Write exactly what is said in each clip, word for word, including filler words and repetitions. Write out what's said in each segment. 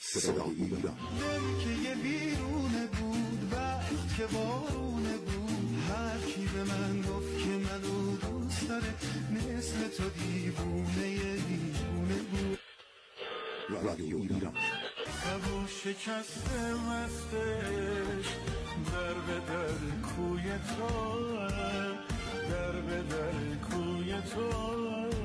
صدای ایران. دل که یه بیرونه بود وقت که بارونه بود، هر کی به من گفت که منو دوست داره مثل تو دیوونه یه دیوونه بود. رادیو ایران. کبو شکسته مستش در به در کوی تو، در به در کوی تو.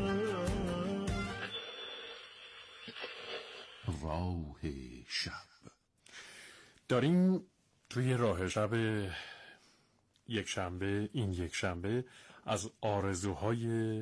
راه شب. داریم توی راه شب یک شنبه، این یک شنبه، از آرزوهای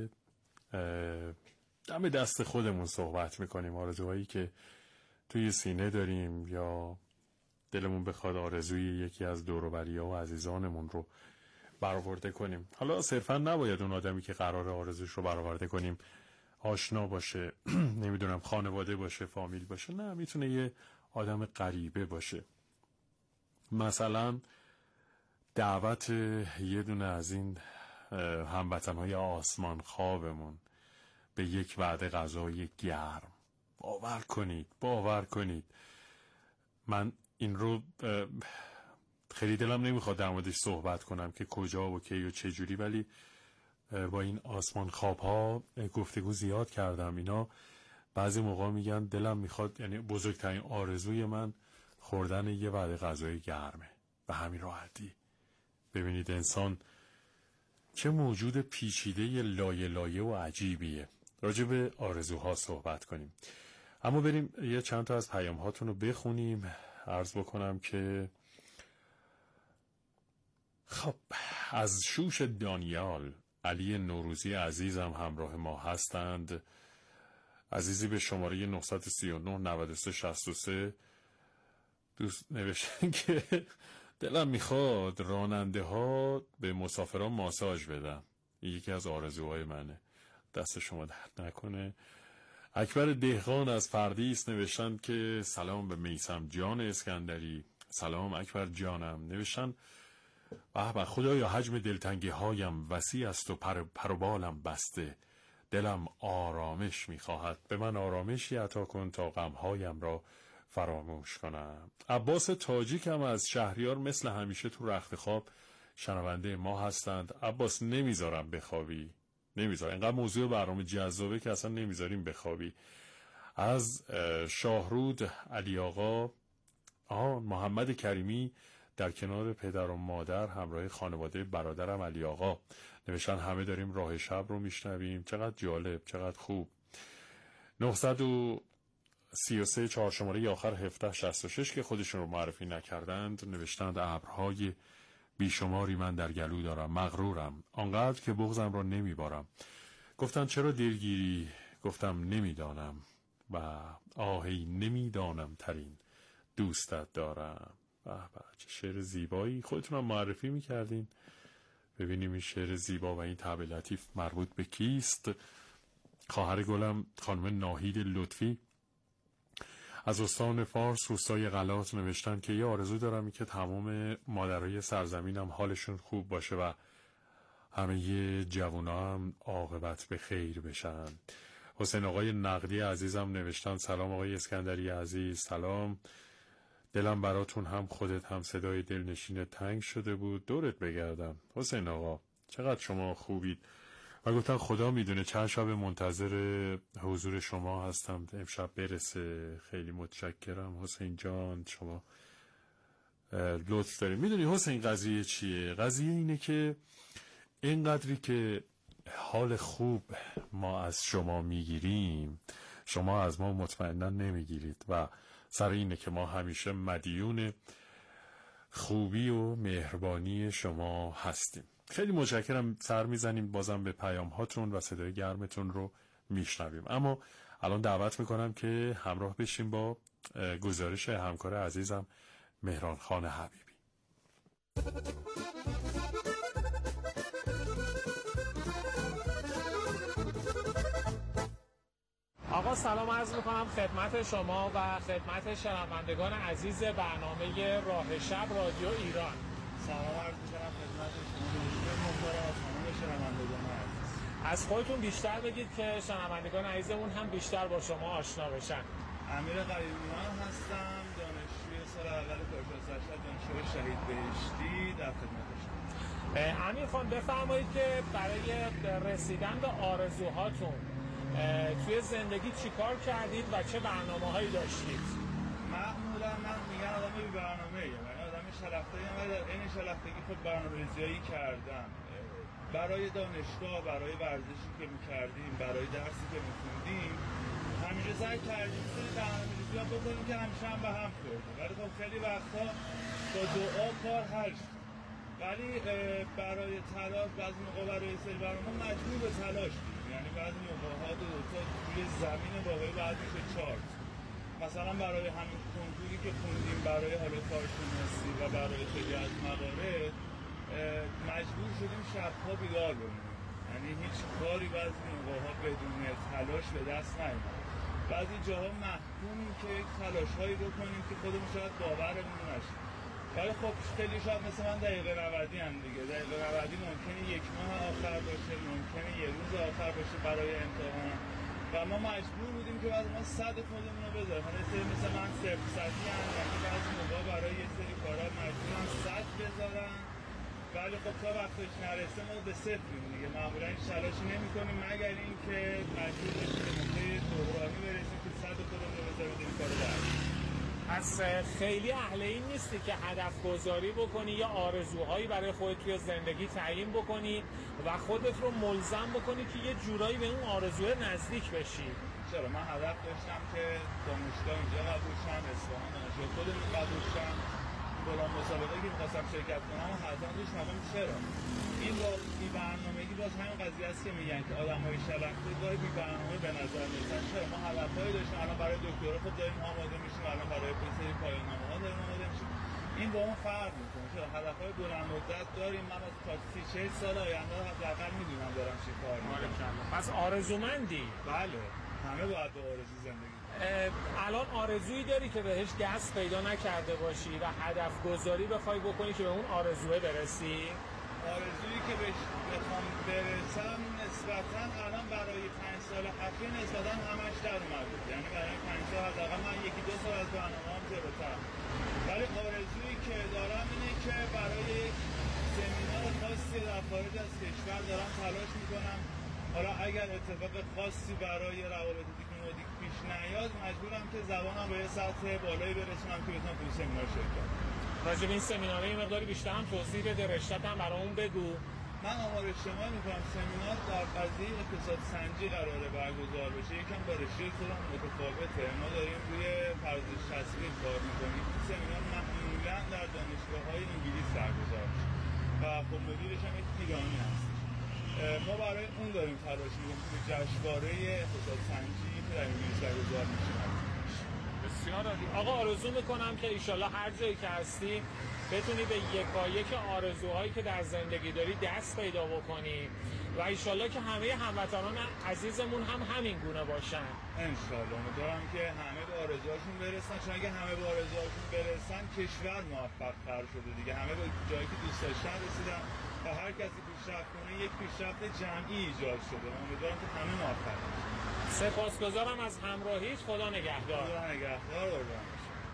دم دست خودمون صحبت میکنیم. آرزوهایی که توی سینه داریم یا دلمون بخواد آرزوی یکی از دور و بری‌ها و عزیزانمون رو برآورده کنیم. حالا صرفا نباید اون آدمی که قرار آرزوش رو برآورده کنیم آشنا باشه، نمیدونم خانواده باشه، فامیل باشه، نه، میتونه یه آدم غریبه باشه. مثلا دعوت یه دونه از این هموطنهای آسمان خوابمون به یک وعده غذای گرم. باور کنید باور کنید من این رو خیلی دلم نمیخواد در موردش صحبت کنم که کجا و کی و چه جوری، ولی با این آسمان خواب ها گفتگو زیاد کردم. اینا بعضی موقع میگن دلم میخواد، یعنی بزرگترین آرزوی من خوردن یه وعده غذای گرمه، به همین راحتی. ببینید انسان چه موجود پیچیده لایه لایه و عجیبیه. راجع به آرزوها صحبت کنیم، اما بریم یه چند تا از پیام هاتون رو بخونیم. عرض بکنم که خب از شوش دانیال، علی نوروزی عزیزم همراه ما هستند. عزیزی به شماره نه سه نه نه سه شش سه دوست نوشتن که دلم میخواد راننده ها به مسافران ماساژ بدن. یکی از آرزوهای منه. دست شما درد نکنه. اکبر دهقان از فردیس نوشتن که سلام به میثم جان اسکندری. سلام اکبر جانم. نوشتن به به خدایا حجم دلتنگی هایم وسیع است و پر, پر و بالم بسته، دلم آرامش میخواهد، به من آرامشی عطا کن تا غمهایم را فراموش کنم. عباس تاجیک هم از شهریار مثل همیشه تو رخت خواب شنونده ما هستند. عباس نمیذارم بخوابی، نمیذارم، اینقدر موضوع برنامه جذابه که اصلا نمیذاریم بخوابی. از شاهرود علی آقا، آه محمد کریمی در کنار پدر و مادر همراه خانواده برادرم علی آقا نوشتن همه داریم راه شب رو میشنویم. چقدر جالب، چقدر خوب. نه سه سه چهار شماره آخر هفده شصت و شش که خودشون رو معرفی نکردند نوشتند ابرهای بیشماری من در گلو دارم، مغرورم آنقدر که بغضم را نمیبارم. گفتن چرا دلگیری؟ گفتم نمیدانم و آهی نمیدانم ترین دوستت دارم. به به چه شعر زیبایی. خودتونم معرفی میکردین. ببینیم این شعر زیبا و این طبع لطیف مربوط به کیست. خواهر گلم خانم ناهید لطفی از استان فارس روستای غلات نوشتن که یه آرزو دارم که تمام مادرای سرزمینم حالشون خوب باشه و همه ی جوونا هم عاقبت به خیر بشن. حسین آقای نقدی عزیزم نوشتن سلام آقای اسکندری عزیز. سلام، دلم براتون هم خودت هم صدای دلنشین تنگ شده بود، دورت بگردم. حسین آقا چقدر شما خوبید و گفتن خدا میدونه چند شب منتظر حضور شما هستم امشب برسه. خیلی متشکرم حسین جان، شما لطف دارید. میدونی حسین قضیه چیه؟ قضیه اینه که اینقدری که حال خوب ما از شما میگیریم شما از ما مطمئنا نمیگیرید و سر اینه که ما همیشه مدیون خوبی و مهربانی شما هستیم. خیلی متشکرم. سر میزنیم بازم به پیام هاتون و صدای گرمتون رو میشنویم. اما الان دعوت میکنم که همراه بشیم با گزارش همکار عزیزم مهران خان حبیبی. آقا سلام عرض میکنم خدمت شما و خدمت شنوندگان عزیز برنامه راه شب رادیو ایران. سلام عرض میکنم خدمت شما مختار آسمانی شنوندگان عزیز. از خودتون بیشتر بگید که شنوندگان عزیزمون هم بیشتر با شما آشنا بشن. امیر قریبیان هستم وحید بهشتی در خدمت شما. امیر خان بفرمایید که برای رسیدن به آرزوهاتون توی زندگی چی کار کردید و چه برنامه‌هایی داشتید؟ معمولا من میگن آدم بی برنامه‌ایه، من آدم شلخته‌ایم و در این شلختگی خود برنامه‌ریزی کردم. برای دانشگاه، برای ورزشی که می‌کردیم، برای درسی که می‌خوندیم، همیشه سعی کردیم سری برنامه‌ریزی بکنیم که همیشه هم به هم خورده. ولی خب خیلی وقتا با دعا کار حل شد. ولی برای تلاش بعضی موقع برای سری برنامه مجبور به تلاش بودیم. یعنی بعضی موقع‌ها دو تا توی زمین واقعی بعد میشه چارت. مثلا برای همین کنکوری که خوندیم برای حالا کارشناسی و برای خیلی از موارد مجبور شدیم شب‌ها بیدار بمونیم. یعنی هیچ کاری بعضی موقع‌ها بدون تلاش به دست نیامد. بعضی جاها محکومیم که تلاش‌هایی بکنیم که خودمون شاید باورمون نشه. ولی خب خیلی شاید مثل من دقیقه نودی هم دیگه. دقیقه نودی ممکنه یک ماه آخر باشه، ممکنه یه روز آخر باشه برای امتحان. و ما مجبور بودیم که بعد ما صد خودمون رو بذاریم. حالا سری مثل من صفر صدی هم یعنی بعضی موقع برای یه سری کارها مجبورن صد بذارن. ولی خب تا وقتش نرسه ما به صفریم دیگه. معمولا این تلاشی نمی‌کنیم مگر اینکه مجبور بشیم به نقطه دورانی برسیم که صد خودمون رو بذاریم این کارو بریم. از خیلی اهل این نیستی که هدف گذاری بکنی یا آرزوهایی برای خودت توی زندگی تعیین بکنی و خودت رو ملزم بکنی که یه جورایی به اون آرزوه نزدیک بشی؟ چرا من هدف داشتم که دانشگاه اینجا قبول شم، اصفهان دانشگاه خودمون قبول شم، فلان مسابقه که می‌خواستم شرکت کنم و حتما روش مقام. چرا این با بی برنامگی باز همین قضیه است که میگن که آدم‌های شلخته گاهی بی برنامه به نظر میاد. چرا ما هدف‌هایی داشتیم، الان برای دکترا خب داریم آماده میشیم، الان برای سری پایان‌نامه‌ها داریم آماده میشیم. این با اون فرق میکنه. چرا هدف‌های بلند مدت داریم. من از تا سی چهل سال آینده حداقل میدونم دارم چی کار می‌کنم. پس آرزومندی؟ بله، همه باید به آرزو زندگی. الان آرزویی داری که بهش دست پیدا نکرده باشی و هدف گذاری بخوای بکنی که به اون آرزوه برسی؟ آرزویی که بهش بخوام برسم نسبتاً الان برای پنج سال اخیر نسبتاً همش در اومد بود. یعنی برای پنج سال حداقل من یکی دو سال از برنامه‌ام جلوتر. ولی آرزویی که دارم اینه که برای سمینار خاصی در خارج از کشور دارم تلاش میکنم. حالا اگر اتفاق خاصی برای روابط دیپلماتیک پیش نیاد مجبورم که زبانم به یه سطح بالایی برسونم که بتونم توی سمینار شرکت کنم. راجع به این سمیناره یه مقداری بیشتر هم توضیح بده، رشته‌ت هم برامون بگو. من آمار اجتماعی میکنم. سمینار در قضیه اقتصاد سنجی قراره برگزار بشه. یکم با رشته خودم متفاوته. ما داریم روی پردازش تصویر کار میکنیم. سمینار معمولا در دانشگاه‌های انگلیس برگزار میشه و خب مدیرش هم یک ایرانی هست. ما برای اون داریم تلاش میکنیم که جشنواره اقتصاد سنجی که در انگلیس برگزار میشه. بسیار عالی. آقا آرزو میکنم که ایشالله هر جایی که هستی بتونی به یکایک آرزوهایی که در زندگی داری دست پیدا بکنی و ایشالله که همه هموطنان عزیزمون هم همین گونه باشن. انشالله امیدوارم که همه به آرزوهاشون برسن، چون اگه همه به آرزوهاشون برسن کشور موفق تر شده دیگه. همه به جایی که دوست داشتن رسیدن و هر کسی پیشرفت کنه یک پیشرفت جمعی ایجاد شده. امیدوارم که همه موفق باشن. سپاسگزارم از همراهیت. خدا نگهدار. خدا نگهدار. قربان.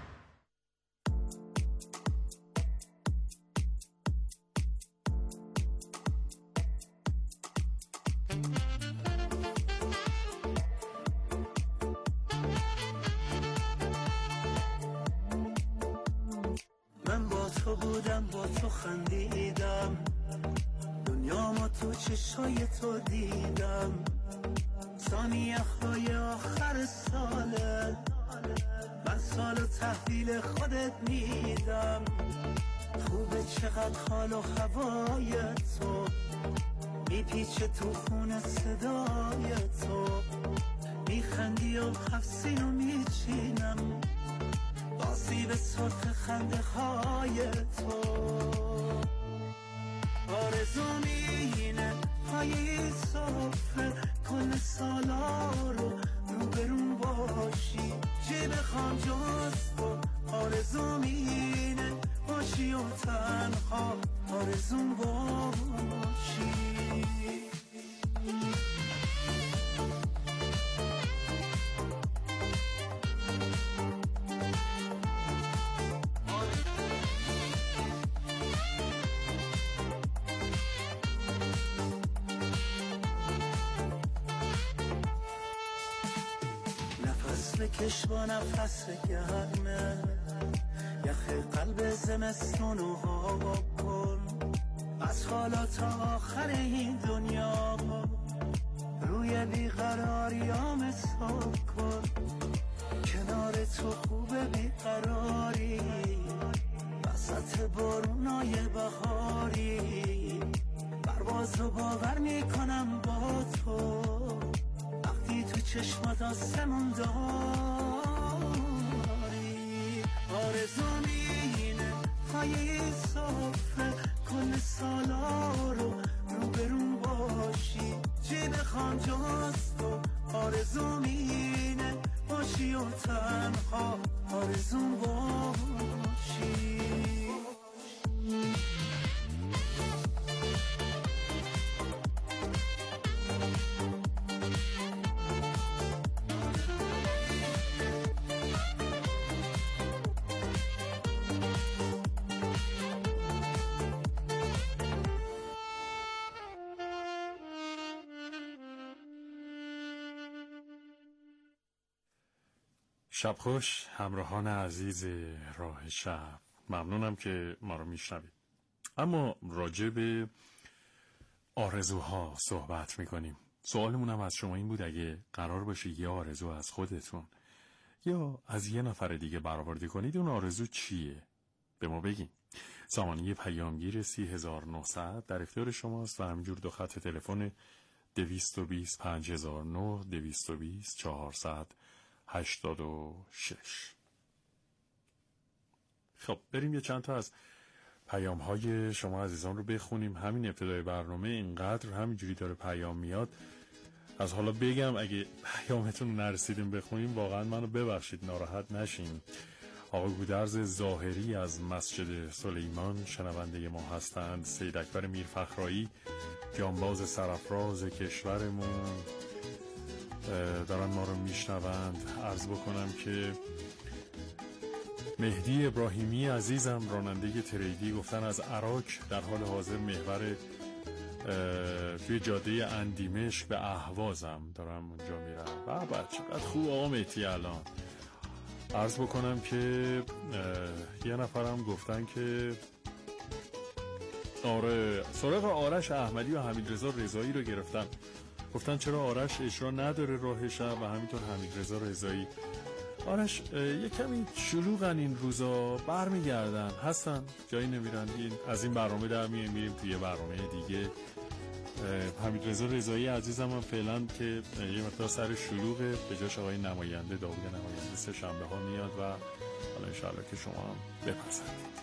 من با تو بودم، با تو خندیدم، دنیامو تو چشای تو دیدم. ثانیه های آخر ساله من سالو تحویل خودت میدم. خوبه چقدر حال و هوای تو میپیچه تو خون صدای تو. میخندی و حفظین و میچینم آسیب سرخ خنده های تو. آرزوم اینه پای صفره کل سالا رو روبرون باشی. چی بخوام جز تو؟ آرزوم اینه باشی و تنها آرزوم باشی. بکش با نفس گرمه، یخ قلب زمستونو هوا کن، از حالا تا آخر این دنیا روی بیقراریام حساب کن. کنار تو خوبه بیقراری، وسط بارونای بهاری، پرواز رو باور میکنم با تو وقتی تو چشمات آسمون داری. آرزوم اینه پای صفره کل سالا رو روبرون باشی، چی بخوام جز تو. آرزوم اینه باشی و تنها آرزوم باشی. شب خوش همراهان عزیز راه شب، ممنونم که ما رو میشنوید. اما راجع به آرزوها صحبت میکنیم. سوالمون هم از شما این بود اگه قرار باشه یه آرزو از خودتون یا از یه نفر دیگه برآورده کنید، اون آرزو چیه؟ به ما بگین. سامانه پیامگیر سی هزار و نهصد در اختیار شماست و همینجور دو خط تلفن دویست و بیست پنج هزار و نه، دویست و بیست چهارصد هشتاد و شش. خب بریم یه چند تا از پیام های شما عزیزان رو بخونیم. همین ابتدای برنامه اینقدر همینجوری داره پیام میاد، از حالا بگم اگه پیامتون نرسیدیم بخونیم واقعا منو ببخشید، ناراحت نشین. آقا گودرز ظاهری از مسجد سلیمان شنونده ما هستند. سید اکبر میرفخرایی جانباز سرافراز کشورمون دارن ما رو میشنوند. عرض بکنم که مهدی ابراهیمی عزیزم راننده تریدی گفتن از عراق در حال حاضر محور توی جاده اندیمشک به اهوازم دارم اونجا میرم. بابا چقدر خوب آقا مهدی. الان عرض بکنم که یه نفرم گفتن که آره سراغ آرش احمدی و حمیدرضا رضایی رو گرفتن، گفتن چرا آرش اجرا نداره راه شب و همینطور حمیدرضا رضایی. آرش یه کمی شلوغن این روزا، برمیگردن هستن جایی نمیرن. از این برنامه در میایم میریم توی برنامه دیگه. حمیدرضا رضایی عزیزم هم فعلا که یه مقدار سر شلوغه، به جاش آقای نماینده داوود نماینده سه شنبه ها میاد و حالا انشاءالله که شما هم بپسندید.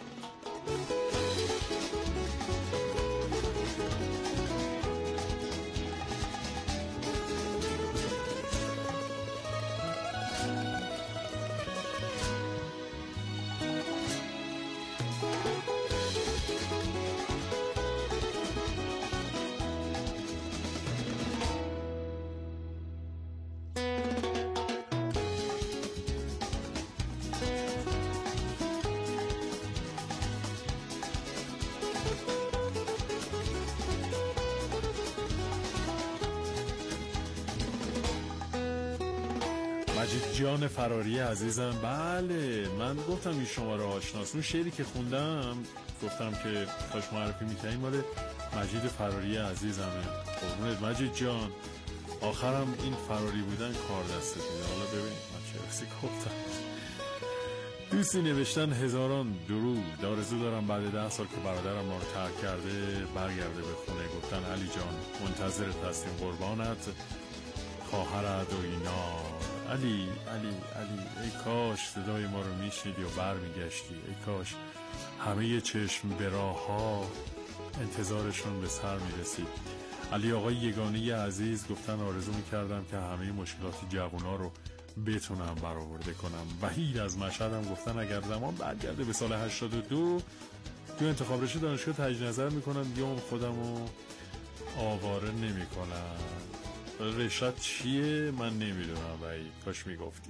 مجید جان فراری عزیزم، بله من گفتم این شما رو آشناس. اون شعری که خوندم گفتم که کاش معرفی میکنیم مال مجید فراری عزیزمه. قربونت مجید جان، آخرم این فراری بودن کار دستت میده. حالا ببینید من چه رسی گفتم. دوستی نوشتن هزاران درود، آرزو دارم بعد ده سال که برادرم ما رو ترک کرده برگرده به خونه. گفتن علی جان منتظرت هستیم قربانت، خواهرت و اینا. علی علی علی ای کاش صدای ما رو میشنیدی و برمیگشتی، ای کاش همه چشم به راه ها انتظارشون به سر میرسید. علی آقای یگانه عزیز گفتن آرزو میکردم که همه مشکلات جوونا رو بتونم برآورده کنم. وحید از مشهد هم گفتن اگر زمان برگرده به سال هشتاد و دو تو انتخاب رشته دانشگاه تجدید نظر میکنم دیگه خودم رو آواره نمیکنم. رشت چیه من نمیدونم وحید، کاش میگفتی.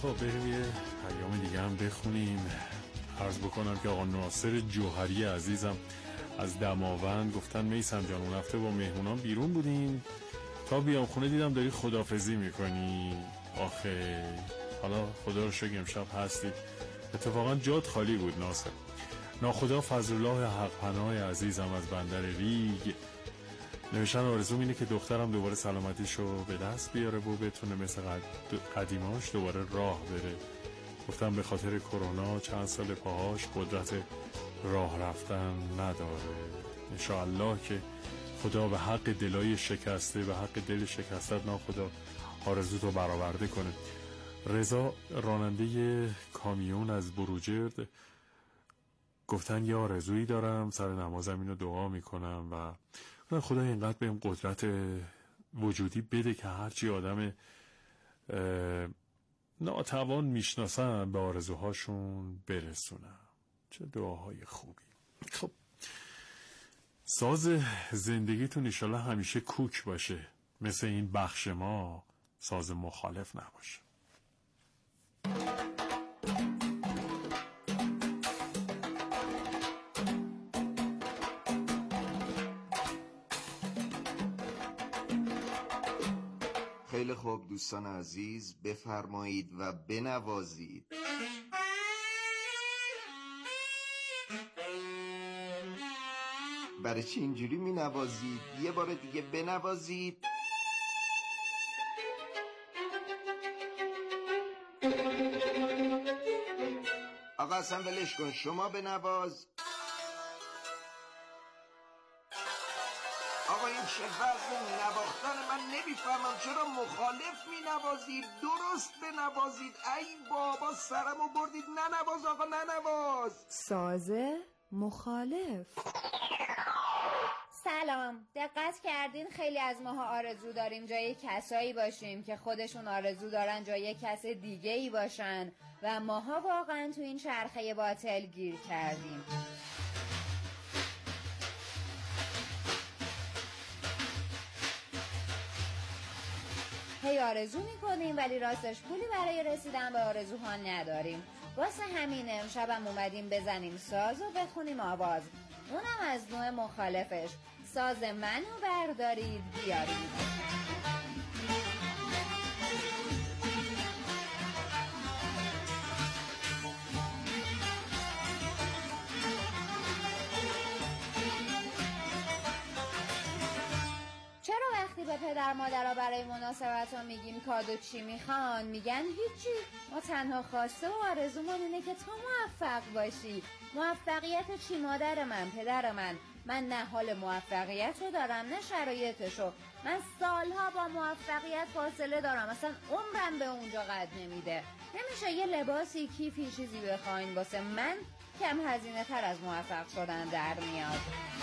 خب بریم یه پیام دیگه هم بخونیم. عرض بکنم که آقا ناصر جوهری عزیزم از دماوند گفتن میثم جان اون هفته با مهمونان بیرون بودیم، تا بیام خونه دیدم داری خداحافظی میکنی. آخه حالا خدا رو شکر امشب هستی. اتفاقا جات خالی بود ناصر. ناخدا فضلالله حق پناه عزیزم از بندر ریگ نوشتن آرزوم اینه که دخترم دوباره سلامتیشو به دست بیاره و بتونه مثل قدیماش دوباره راه بره. گفتم به خاطر کرونا چند سال پاهاش قدرت راه رفتن نداره. انشاءالله که خدا به حق دلای شکسته، به حق دل شکستت ناخدا آرزوتو برآورده کنه. رضا راننده کامیون از بروجرد گفتن یه آرزویی دارم، سر نمازم اینو دعا میکنم و خدا اینقدر بهم قدرت وجودی بده که هرچی آدم ناتوان میشناسم به آرزوهاشون برسونم. چه دعاهای خوبی. خب ساز زندگیتون انشالله همیشه کوک باشه، مثل این بخش ما ساز مخالف نباشه. خیلی خوب دوستان عزیز، بفرمایید و بنوازید. برای چی اینجوری می نوازید؟ یه بار دیگه بنوازید. آقا اصلا ولش کن، شما بنواز. آقا این چه وضع نواختن من نمیفهمم، چرا مخالف می نوازید؟ درست بنوازید. ای بابا سرمو بردید. ننواز آقا ننواز. سازه مخالف. سلام، دقت کردین خیلی از ماها آرزو داریم جای کسایی باشیم که خودشون آرزو دارن جای کس دیگه ای باشن و ماها واقعا تو این چرخه باطل گیر کردیم. هی آرزو میکنیم ولی راستش پولی برای رسیدن به آرزوها نداریم. واسه همین امشبم اومدیم بزنیم ساز و بخونیم آواز، اونم از نوع مخالفش. ساز منو بردارید بیارید. وقتی به پدر مادرها برای مناسبت ها میگیم کادو چی میخوان، میگن هیچی، ما تنها خواسته و آرزومون اینه که تو موفق باشی. موفقیت چی مادر من، پدر من؟ من نه حال موفقیت رو دارم نه شرایطشو. من سالها با موفقیت فاصله دارم، اصلا عمرم به اونجا قد نمیده. نمیشه یه لباسی، کیفی، چیزی بخواین واسه من کم هزینه تر از موفق شدن در میاد.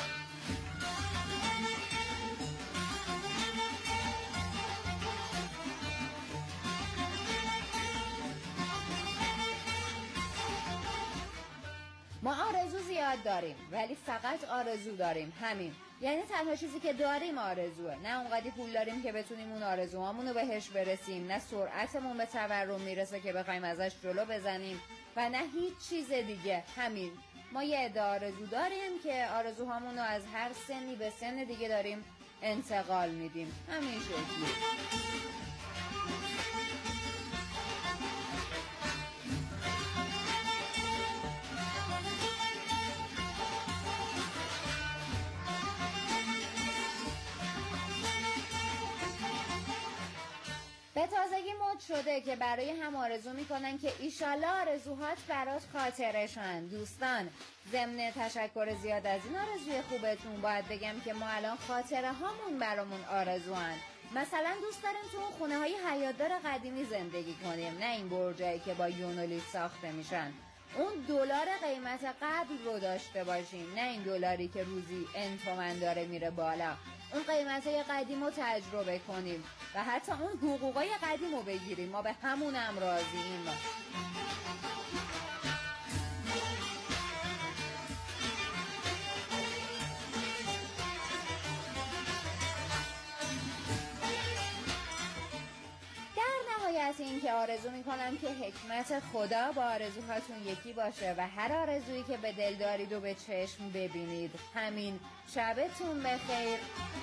ما آرزو زیاد داریم ولی فقط آرزو داریم، همین. یعنی تنها چیزی که داریم آرزوه. نه اونقدی پول داریم که بتونیم اون آرزوهامونو بهش برسیم، نه سرعتمون به تورم میرسه که بخوایم ازش جلو بزنیم و نه هیچ چیز دیگه. همین. ما یه عده آرزو داریم که آرزوهامونو از هر سنی به سن دیگه داریم انتقال میدیم. همین شکلی. به تازگی مد شده که برای هم آرزو میکنن که ایشالله آرزوهات برات خاطرشن. دوستان، ضمن تشکر زیاد از این آرزوی خوبتون باید بگم که ما الان خاطره هامون برامون آرزوان. مثلا دوست داریم تو اون خونه های حیاتدار قدیمی زندگی کنیم، نه این برجایی که با یونولیت ساخته میشن. اون دلار قیمت قبل رو داشته باشیم، نه این دلاری که روزی ان تومن داره میره بالا. اون قیمتای قدیم رو تجربه کنیم و حتی اون حقوقای قدیم رو بگیریم. ما به همونم راضییم. در نهایت این که آرزو میکنم که حکمت خدا با آرزوهاتون یکی باشه و هر آرزویی که به دل دارید و به چشم ببینید. همین. شبتون بخیر.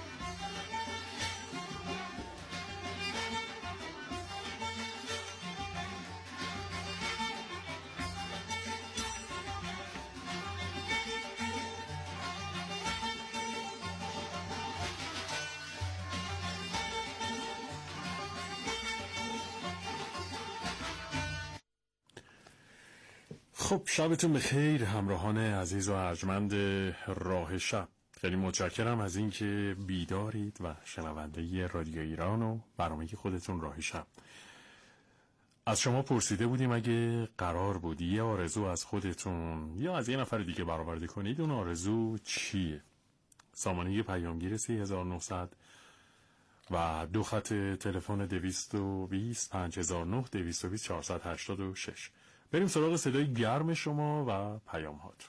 خب شبتون بخیر همراهان عزیز و ارجمند راه شب. خیلی متشکرم از اینکه بیدارید و شنونده رادیو ایران و برنامه خودتون راه شب. از شما پرسیده بودیم اگه قرار بود یه آرزو از خودتون یا از یه نفر دیگه برآورده کنید، اون آرزو چیه؟ سامانه پیامگیر سه هزار و نهصد و دو خط تلفن دویست و بیست پنج هزار و نه دویست و بیست چهارصد و هشتاد و شش. بریم سراغ صدای گرم شما و پیام هات.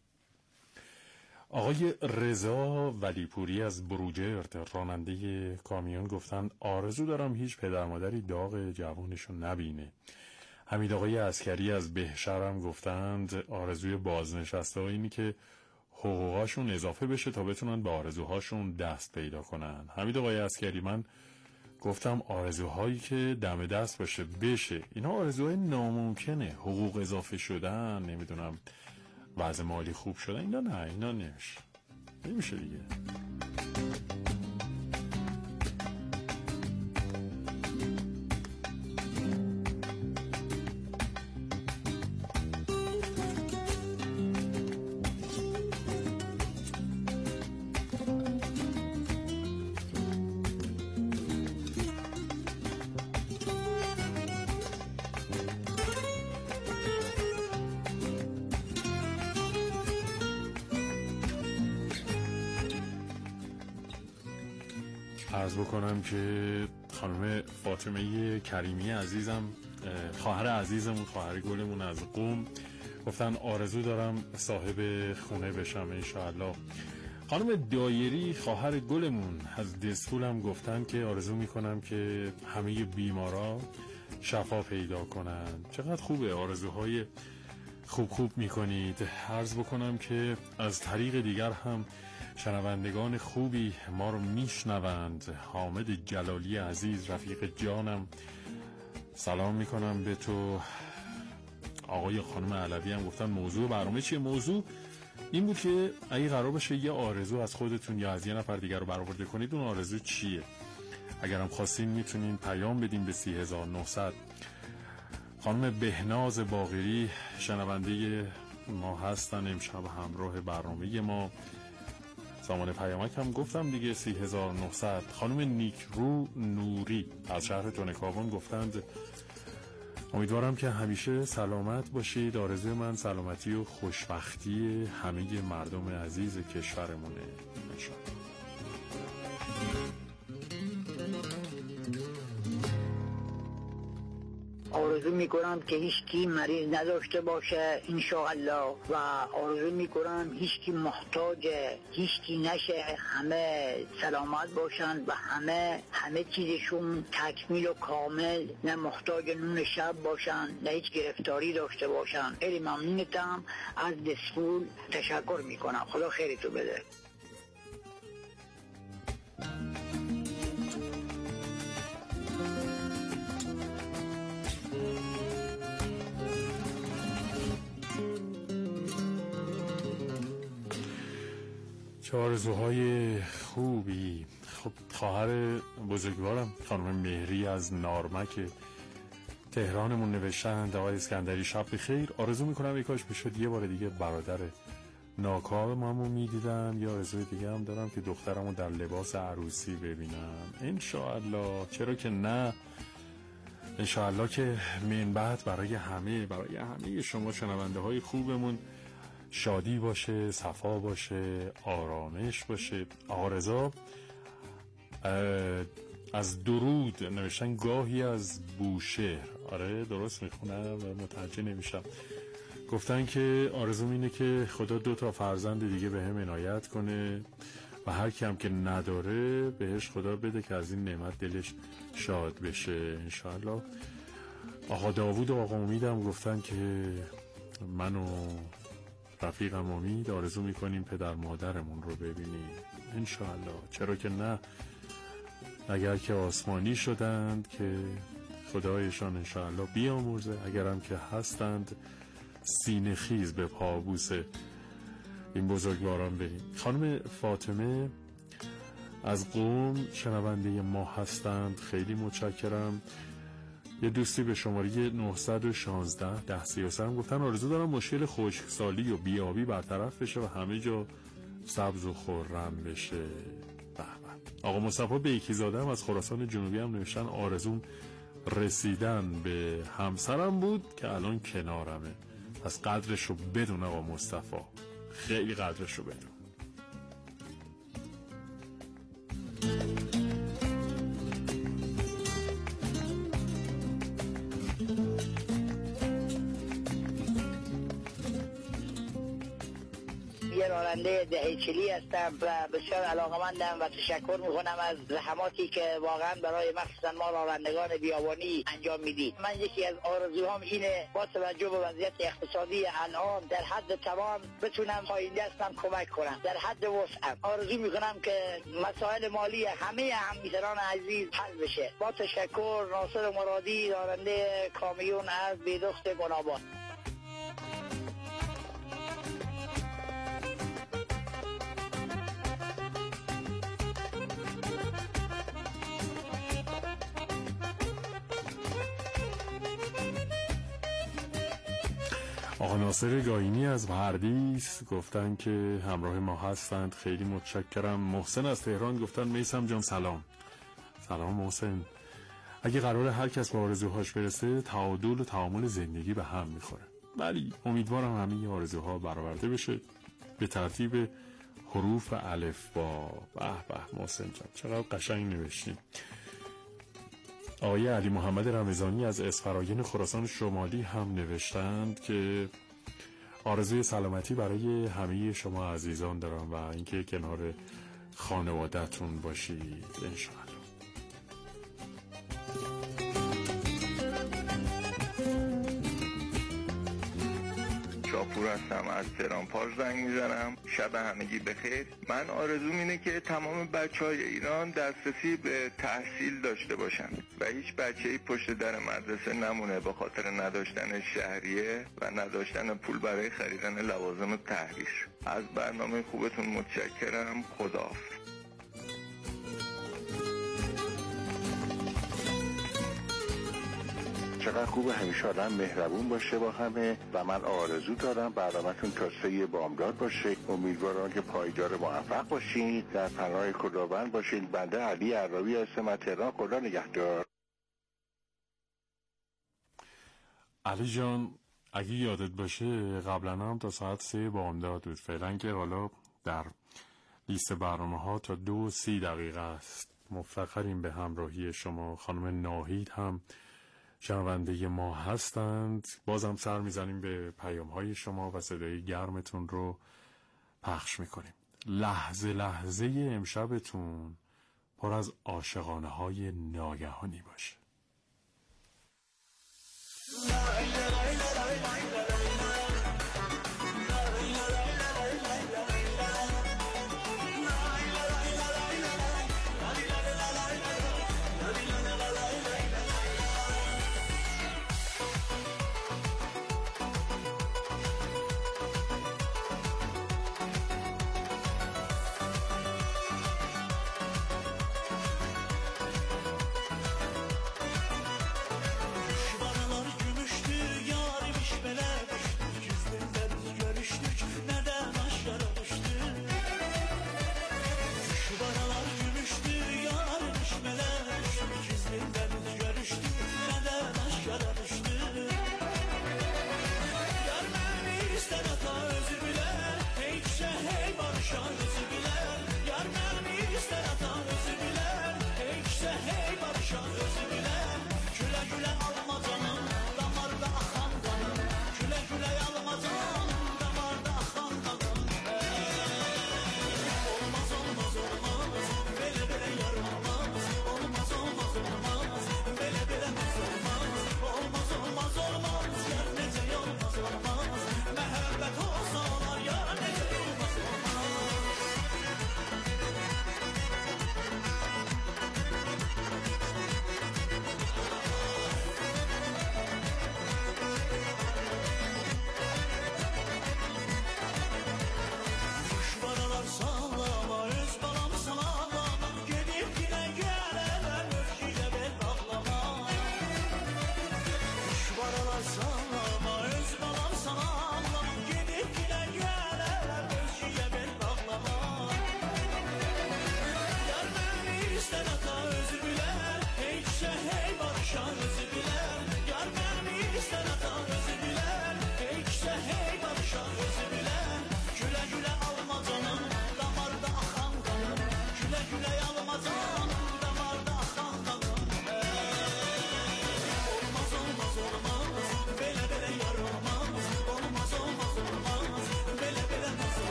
آقای رضا ولیپوری از بروجرد راننده کامیون گفتن آرزو دارم هیچ پدر مادری داغ جوانشو نبینه. حمید آقای عسکری از بهشهرم گفتند آرزوی بازنشسته ها اینی که حقوقاشون اضافه بشه تا بتونن به آرزوهاشون دست پیدا کنن. حمید آقای عسکری من گفتم آرزوهایی که دم دست باشه بشه، اینا آرزوهای ناممکنه. حقوق اضافه شدن، نمیدونم وضع مالی خوب شدن، اینا نه، اینا نمیشه نمیشه دیگه. عرض بکنم که خانم فاطمه کریمی عزیزم، خواهر عزیزمون، خواهر گلمون از قم، گفتن آرزو دارم صاحب خونه بشم انشاءالله. خانم دایری خواهر گلمون از دسفول هم گفتن که آرزو میکنم که همه بیمارا شفا پیدا کنن. چقدر خوبه آرزوهای خوب خوب میکنید. عرض بکنم که از طریق دیگر هم شنوندگان خوبی ما رو میشنوند. حامد جلالی عزیز، رفیق جانم، سلام میکنم به تو. آقای خانم علوی هم گفتن موضوع برنامه چیه؟ موضوع این بود که اگه قرار باشه یه آرزو از خودتون یا از یه نفر دیگر رو برآورده کنید، اون آرزو چیه؟ اگرم خواستین میتونین پیام بدین به سی هزار و نهصد. خانم بهناز باقری شنونده ما هستن، امشب همراه برنامه ما. سامان پیامک هم گفتم دیگه سی هزار و نهصد. خانم نیکرو نوری از شهر تونکابان گفتند امیدوارم که همیشه سلامت باشید. آرزوی من سلامتی و خوشبختی همه مردم عزیز کشورمونه. انشاءالله. آرزو میکنم که هیچ کی مریض نداشته باشه انشاءالله و آرزو میکنم هیچ کی محتاج هیچ کی نشه، همه سلامت باشن و همه همه چیزشون تکمیل و کامل، نه محتاج نون شب باشن نه هیچ گرفتاری داشته باشن. خیلی ممنونتم، از دسفول تشکر میکنم. خدا خیرتو بده. چه آرزوهای خوبی. خب خواهر بزرگوارم خانم مهری از نارمک تهرانمون نوشتند آقای اسکندری شب بخیر، آرزو میکنم ای کاش بشد یه بار دیگه برادر ناکاممو میدیدم، یا آرزوی دیگه هم دارم که دخترمو در لباس عروسی ببینم. انشاءالله، چرا که نه. انشاءالله که من بعد برای همه برای همه شما شنونده های خوبمون شادی باشه، صفا باشه، آرامش باشه. آقا رضا از درود نوشتن گاهی از بوشهر، آره درست میخونم و متوجه نمیشم. گفتن که آرزوم اینه که خدا دو تا فرزند دیگه به هم عنایت کنه و هر کی هم که نداره بهش خدا بده که از این نعمت دلش شاد بشه انشاءالله. آقا داوود و آقا امیدم گفتن که من و رفیقم امید آرزو میکنیم پدر مادرمون رو ببینیم انشاءالله. چرا که نه، اگر که آسمانی شدند که خدایشان انشاءالله بیامرزه، اگرم که هستند سینه خیز به پابوس این بزرگواران بریم. خانم فاطمه از قم شنونده ما هستند، خیلی متشکرم. یه دوستی به شماره نه یک شش ده سی و سه هم گفتن آرزو دارم مشکل خشکسالی و بیابی برطرف بشه و همه جا سبز و خرم بشه. به به. آقا مصطفی بیکی زاده هم از خراسان جنوبی هم نوشتن آرزوم رسیدن به همسرم بود که الان کنارمه. پس قدرش رو بدون آقا مصطفی، خیلی قدرش رو بدون. یه راننده دهه چلی هستم و بسیار علاقه‌مندم و تشکر میکنم از زحماتی که واقعا برای مخصوصا ما رانندگان بیابانی انجام میدید. من یکی از آرزوهام اینه با توجه به وضعیت اقتصادی الان در حد توان بتونم آینده هستم کمک کنم در حد وسعم. آرزو میکنم که مسائل مالی همه هم‌وطنان عزیز حل بشه. با تشکر، ناصر مرادی، راننده کامیون از بیدخت گناباد. آقا ناصر گاینی از پردیس گفتن که همراه ما هستند، خیلی متشکرم. محسن از تهران گفتن میثم جان سلام. سلام محسن. اگه قراره هر کس به آرزوهاش برسه تعادل و تعامل زندگی به هم میخوره، ولی امیدوارم همه آرزوها برآورده بشه به ترتیب حروف الف با. به به محسن جان چقدر قشنگ نوشتین. آقای علی محمد رمضانی از اسفراین خراسان شمالی هم نوشتند که آرزوی سلامتی برای همه شما عزیزان دارم و اینکه کنار خانواده‌تون باشید انشاءالله. شاپور هستم، از تهران پارس زنگ میزنم. شب همگی بخیر. من آرزوم اینه که تمام بچهای ایران دسترسی به تحصیل داشته باشن و هیچ بچه‌ای پشت در مدرسه نمونه به خاطر نداشتن شهریه و نداشتن پول برای خریدن لوازم تحریر. از برنامه خوبتون متشکرم. خداحافظ. چقدر خوبه همیشه آدم مهربون باشه با همه و من آرزو دارم برنامه‌تون تا سه بامداد باشه. امیدوارم که پایدار موفق باشین، در پناه خداوند باشین. بنده علی عراوی هستم از تهران. خدا نگهدار. علی جان اگه یادت باشه قبلا هم تا ساعت سه بامداد بود، فعلا که حالا در لیست برنامه ها تا دو سی دقیقه است. مفتخریم به همراهی شما. خانم ناهید هم شنونده ما هستند. بازم سر میزنیم به پیام های شما و صدای گرمتون رو پخش میکنیم. لحظه لحظه امشبتون پر از عاشقانه های ناگهانی باشه. Yarimiş beler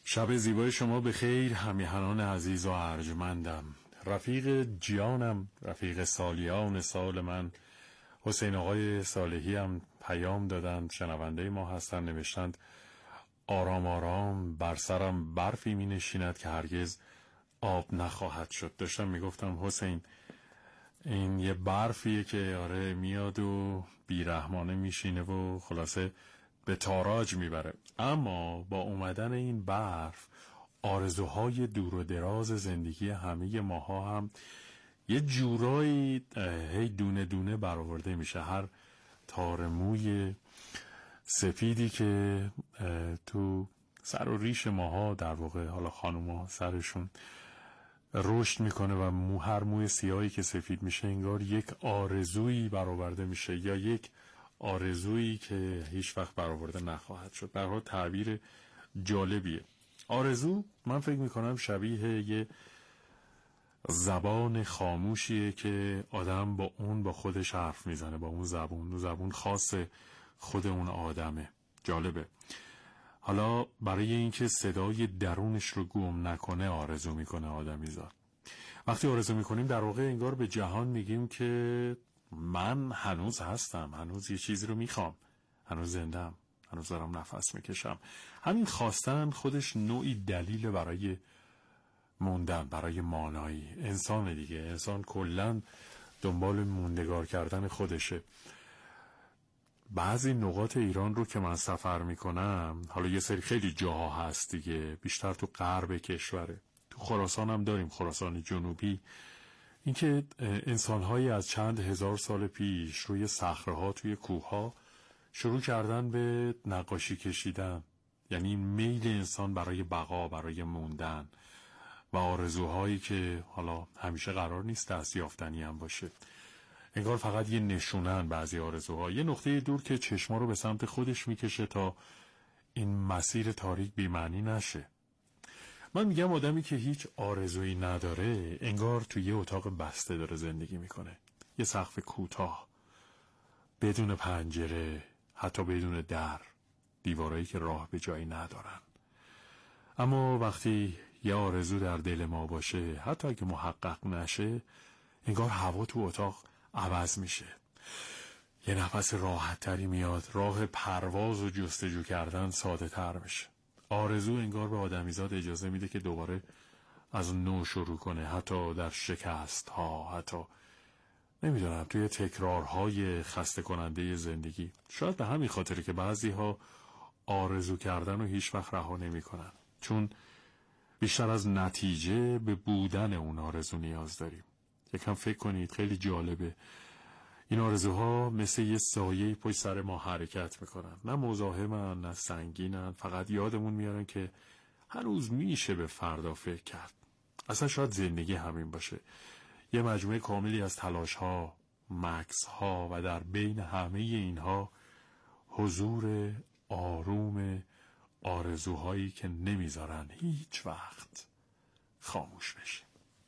شب زیبای شما به خیر همیهنان عزیز و ارجمندم. رفیق جانم، رفیق سالیان سال من، حسین آقای صالحی هم پیام دادند، شنونده ما هستند، نوشتند آرام آرام بر سرم برفی می نشیند که هرگز آب نخواهد شد. داشتم میگفتم حسین این یه برفیه که آره میاد و بیرحمانه میشینه و خلاصه به تاراج میبره، اما با اومدن این برف آرزوهای دور و دراز زندگی همه ماها هم یه جورایی هی دونه دونه برآورده میشه. هر تار موی سفیدی که تو سر و ریش ماها، در واقع حالا خانوما سرشون رشد میکنه و مو هر موی سیاهی که سفید میشه انگار یک آرزویی برآورده میشه یا یک آرزویی که هیچ وقت برآورده نخواهد شد. به هر حال تعبیر جالبیه. آرزو من فکر میکنم شبیه یه زبان خاموشیه که آدم با اون با خودش حرف میزنه، با اون زبون، اون زبون خاص خود اون آدمه. جالبه. حالا برای اینکه صدای درونش رو گم نکنه آرزو میکنه آدمیزاد. وقتی آرزو میکنیم در واقع انگار به جهان میگیم که من هنوز هستم، هنوز یه چیزی رو میخوام، هنوز زندم، هنوز دارم نفس میکشم. همین خواستن خودش نوعی دلیل برای موندن، برای مانایی. انسان دیگه، انسان کلن دنبال موندگار کردن خودشه. بعضی نقاط ایران رو که من سفر میکنم، حالا یه سری خیلی جاها هست دیگه، بیشتر تو غرب کشوره، تو خراسان هم داریم، خراسان جنوبی، اینکه انسان‌هایی از چند هزار سال پیش روی صخره‌ها، توی کوه‌ها شروع کردن به نقاشی کشیدن. یعنی میل انسان برای بقا، برای موندن و آرزوهایی که حالا همیشه قرار نیست دستیافتنی هم باشه. انگار فقط یه نشونن بعضی آرزوها، یه نقطه دور که چشما رو به سمت خودش میکشه تا این مسیر تاریک بی‌معنی نشه. من میگم آدمی که هیچ آرزویی نداره انگار توی یه اتاق بسته داره زندگی میکنه. یه سقف کوتاه، بدون پنجره، حتی بدون در، دیوارایی که راه به جایی ندارن. اما وقتی یه آرزو در دل ما باشه، حتی اگه محقق نشه، انگار هوا تو اتاق عوض میشه. یه نفس راحت تری میاد، راه پرواز و جستجو کردن ساده تر میشه. آرزو انگار به آدمیزاد اجازه میده که دوباره از نو شروع کنه، حتی در شکست ها، حتی نمیدونم توی تکرارهای خسته کننده زندگی. شاید به همین خاطره که بعضی ها آرزو کردن رو هیچ وقت رها نمی کنن، چون بیشتر از نتیجه به بودن اون آرزو نیاز داریم. یکم فکر کنید، خیلی جالبه. این آرزوها مثل یه سایه پشت سر ما حرکت میکنن، نه مزاحمن نه سنگینن، فقط یادمون میارن که هنوز میشه به فردا فکر کرد. اصلا شاید زندگی همین باشه، یه مجموعه کاملی از تلاش ها، مکس ها و در بین همه اینها حضور آروم آرزوهایی که نمیذارن هیچ وقت خاموش بشه.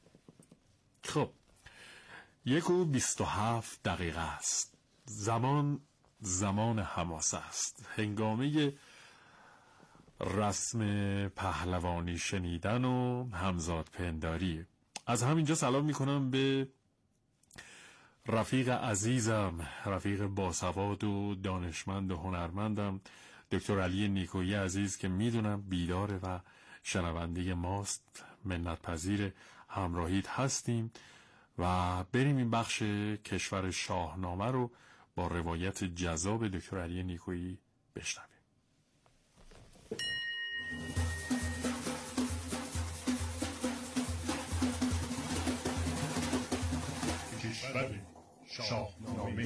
خب یک و بیست و هفت دقیقه است. زمان زمان حماسه است، هنگامه رسم پهلوانی شنیدن و همزاد پنداری. از همینجا سلام میکنم به رفیق عزیزم، رفیق باسواد و دانشمند و هنرمندم، دکتر علی نیکویی عزیز که میدونم بیداره و شنونده ماست. منت پذیر همراهیت هستیم و بریم این بخش کشور شاهنامه رو با روایت جذاب دکتر علی نیکویی بشنویم. کشور شاهنامه.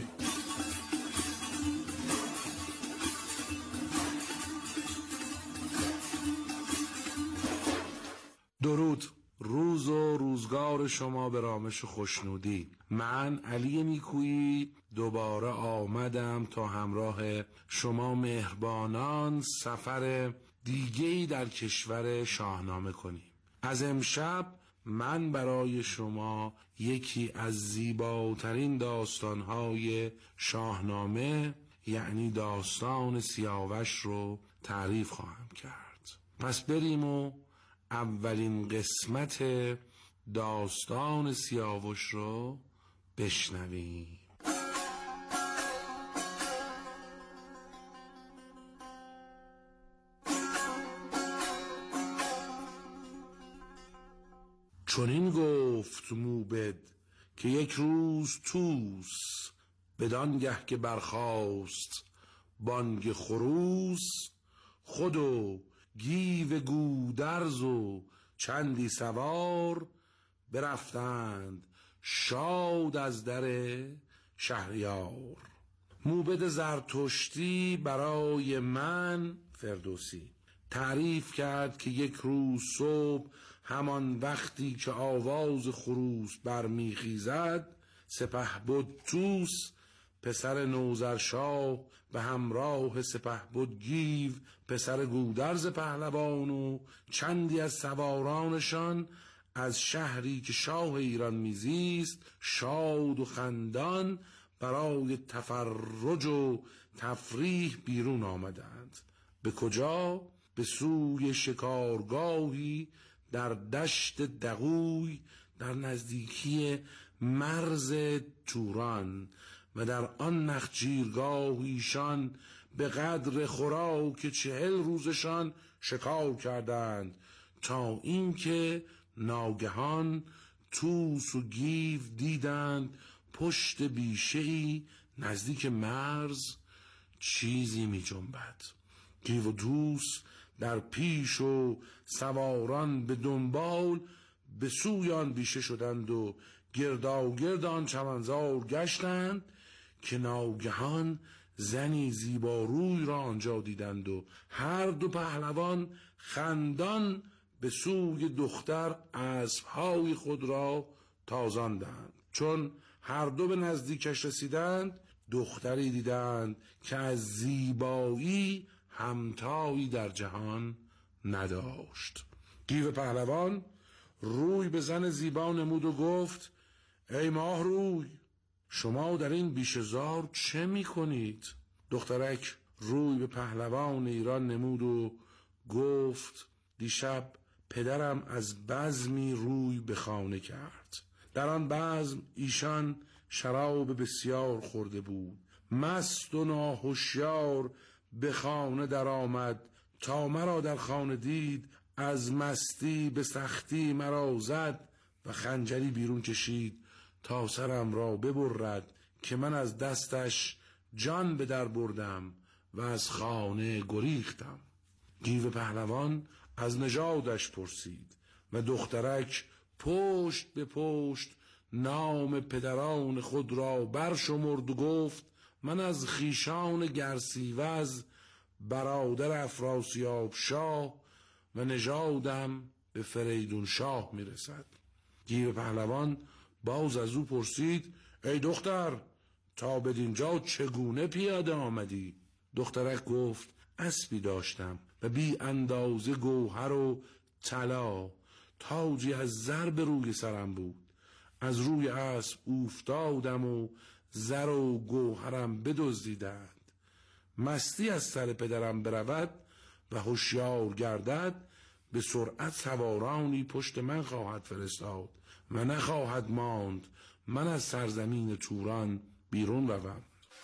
درود. روز و روزگار شما به رامش خوشنودی. من علی نیکویی دوباره آمدم تا همراه شما مهربانان سفر دیگه‌ای در کشور شاهنامه کنیم. از امشب من برای شما یکی از زیباترین داستانهای شاهنامه، یعنی داستان سیاوش رو تعریف خواهم کرد. پس بریم و اولین قسمت داستان سیاوش رو بشنویم. چون این گفت موبد که یک روز توس، بدانگه که برخاست بانگ خروس، خود و گیو گودرز و چندی سوار، برفتند شاد از در شهریار. موبد زرتشتی برای من فردوسی تعریف کرد که یک روز صبح، همان وقتی که آواز خروس برمیخیزد، سپهبد توس پسر نوذرشاه به همراه سپهبد گیو پسر گودرز پهلوان و چندی از سوارانشان از شهری که شاه ایران میزیست شاد و خندان برای تفرج و تفریح بیرون آمدند. به کجا؟ به سوی شکارگاهی در دشت دغوی در نزدیکی مرز توران، و در آن نخجیرگاه ایشان به قدر خوراک چهل روزشان شکار کردند، تا اینکه ناگهان توس و گیو دیدند پشت بیشه‌ای نزدیک مرز چیزی می جنبد. گیو و توس در پیش و سواران به دنبال به سوی آن بیشه شدند و گرداگرد آن چمنزار گشتند، که ناگهان زنی زیباروی را آنجا دیدند و هر دو پهلوان خندان به سوی دختر اسبهای خود را تازاندند. چون هر دو به نزدیکش رسیدند، دختری دیدند که از زیبایی همتایی در جهان نداشت. گیو پهلوان روی به زن زیبا نمود و گفت: ای ماه روی، شما در این بیشه‌زار چه می کنید؟ دخترک روی به پهلوان ایران نمود و گفت: دیشب پدرم از بزمی روی به خانه کرد. در آن بزم ایشان شراب بسیار خورده بود. مست و ناهوشیار به خانه در آمد، تا مرا در خانه دید از مستی به سختی مرا زد و خنجری بیرون کشید تا سرم را ببرد، که من از دستش جان به در بردم و از خانه گریختم. گیو پهلوان از نژادش پرسید و دخترک پشت به پشت نام پدران خود را برشمرد و گفت: من از خیشان گرسیوز برادر افراسیاب شاه و نژادم به فریدون شاه میرسد. گیو پهلوان باز از او پرسید: ای دختر، تا بدینجا چگونه پیاده آمدی؟ دخترک گفت: اسبی داشتم و بی اندازه گوهر و طلا، تاجی از زر به روی سرم بود. از روی اسب افتادم و زر و گوهرم بدزدیدند. مستی از سر پدرم برود و هوشیار گردد، به سرعت سوارانی پشت من خواهد فرستاد و نخواهد ماند من از سرزمین توران بیرون روم.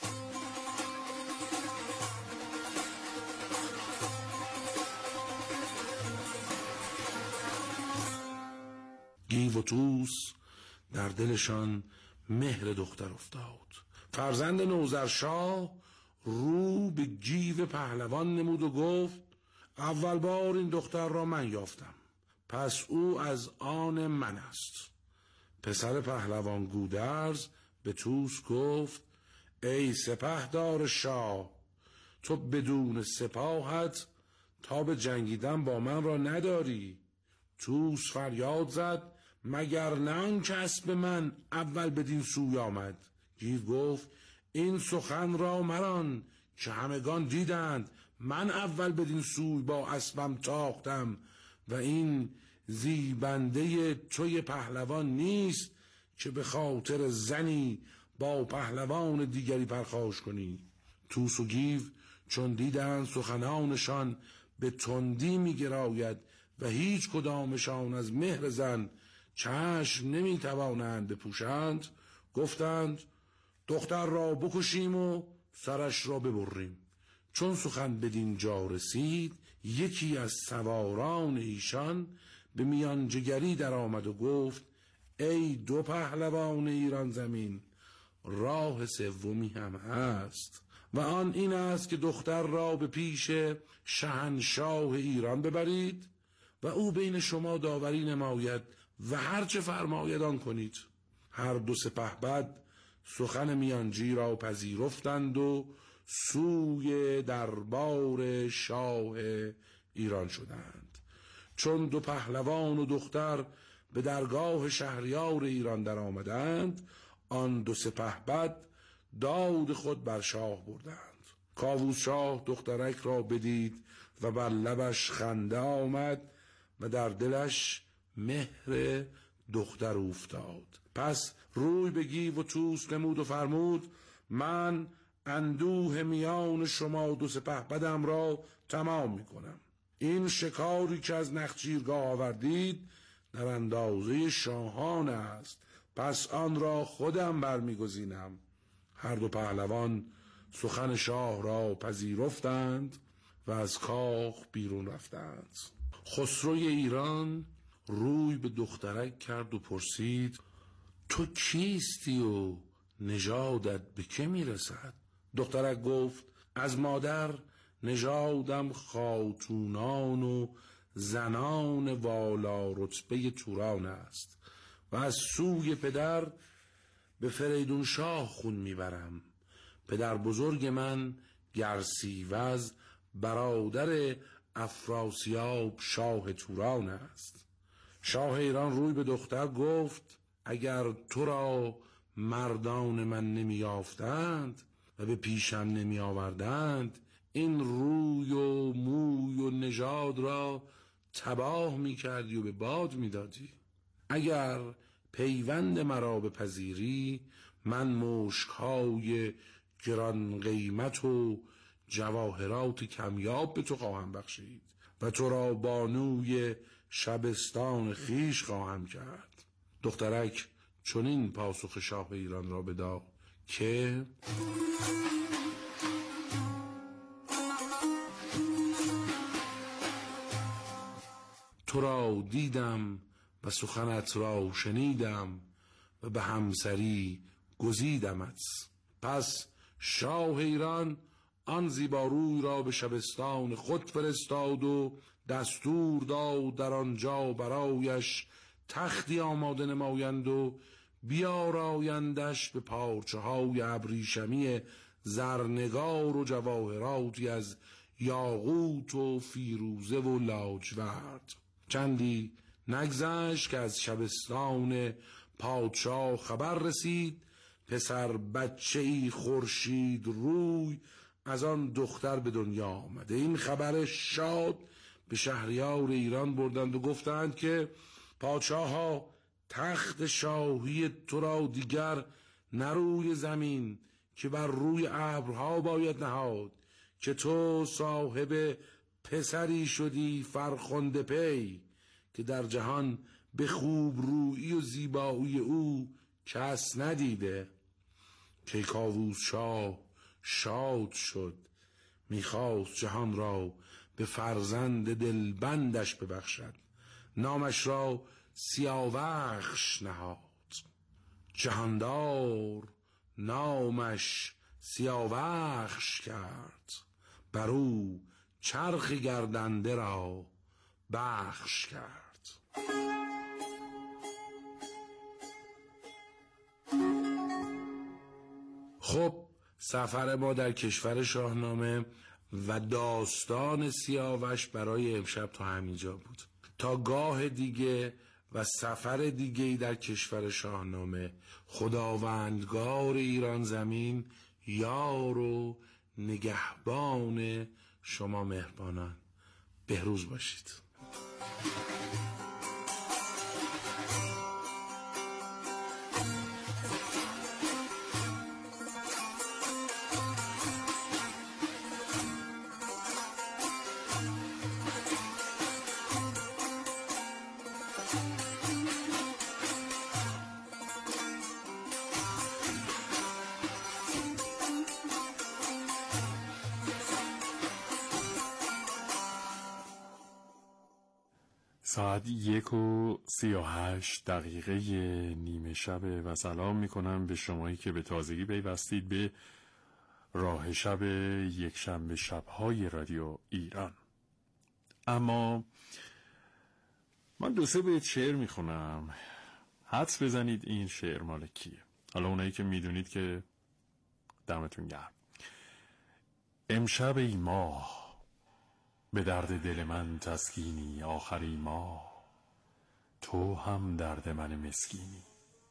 گیو و توس در دلشان مهر دختر افتاد. فرزند نوذرشاه رو به گیو پهلوان نمود و گفت: اول بار این دختر را من یافتم، پس او از آن من است. پسر پهلوان گودرز به توس گفت: ای سپهدار شاه، تو بدون سپاهت تا به جنگیدن با من را نداری. توس فریاد زد: مگر نه آن کس به من اول بدین سوی آمد؟ گیو گفت: این سخن را مران که همگان دیدند من اول بدین سوی با اسبم تاختم و این زیبنده توی پهلوان نیست که به خاطر زنی با پهلوان دیگری پرخاش کنی. توس و گیو چون دیدند سخنانشان به تندی می گراید و هیچ کدامشان از مهر زن چشم نمی توانند بپوشند، گفتند دختر را بکشیم و سرش را ببریم. چون سخن بدین جا رسید، یکی از سواران ایشان به میانجگری در آمد و گفت ای دو پهلوان ایران زمین، راه سومی هم هست و آن این است که دختر را به پیش شاهنشاه ایران ببرید و او بین شما داوری نماید و هر چه فرماید آن کنید. هر دو سپهبد سخن میانجی را پذیرفتند و سوی دربار شاه ایران شدند. چون دو پهلوان و دختر به درگاه شهریار ایران در آمدند، آن دو سپهبد داد خود بر شاه بردند. کاووس شاه دخترک را بدید و بر لبش خنده آمد و در دلش مهر دختر افتاد. پس روی به گیو و طوس نمود و فرمود من اندوه میان شما دو سپهبدم را تمام می کنم. این شکاری که از نخچیرگاه آوردید در اندازه شاهان است، پس آن را خودم برمیگزینم. هر دو پهلوان سخن شاه را پذیرفتند و از کاخ بیرون رفتند. خسروی ایران روی به دخترک کرد و پرسید تو کیستی و نژادت به که میرسد؟ دخترک گفت از مادر نژادم خاتونان و زنان والا رتبه توران است و از سوی پدر به فریدون شاه خون میبرم. پدر بزرگ من گرسیوز برادر افراسیاب شاه توران است. شاه ایران روی به دختر گفت اگر تو را مردان من نمی یافتند و به پیشم نمی آوردند، این روی و موی و نژاد را تباه می کردی و به باد می دادی. اگر پیوند مرا بپذیری، من مشکهای گران قیمت و جواهرات کمیاب به تو خواهم بخشید و تو را بانوی شبستان خیش خواهم کرد. دخترک چنین پاسخ شاه ایران را بداد که تو را دیدم و سخنت را شنیدم و به همسری گزیدمت. پس شاه ایران آن زیباروی را به شبستان خود فرستاد و دستور داد در آنجا برایش تختی آماده نمایند و بیارایندش به پارچه های ابریشمی زرنگار و جواهراتی از یاقوت و فیروزه و لاجورد. چندی نگذشت که از شبستان پادشاه خبر رسید پسر بچه‌ای خورشید روی از آن دختر به دنیا آمده. این خبر شاد به شهریار ایران بردند و گفتند که پادشاه ها تخت شاهی تو را دیگر نه روی زمین که بر روی ابرها باید نهاد، که تو صاحب پسری شدی فرخنده پی که در جهان به خوب رویی و زیبایی او کس ندیده. که کاووس شاه شاد شد، میخواست جهان را به فرزند دلبندش ببخشد. نامش را سیاوخش نهاد. جهاندار نامش سیاوخش کرد، بر او چرخ گردنده را بخش کرد. خب سفر ما در کشور شاهنامه و داستان سیاوش برای امشب تا همینجا بود. تا گاه دیگه و سفر دیگه در کشور شاهنامه، خداوندگار ایران زمین یار و نگهبان شما مهربانان. بهروز باشید. ساعت یک و سی و هشت دقیقه نیمه شبه و سلام میکنم به شمایی که به تازگی پیوستید به راه شب یک شنبه شبهای رادیو ایران. اما من دو سه بیت شعر میخونم، حدس بزنید این شعر مال کیه. حالا اونایی که میدونید که دمتون گرم. امشب ای ماه به درد دل من تسکینی، آخری ماه تو هم درد من مسکینی.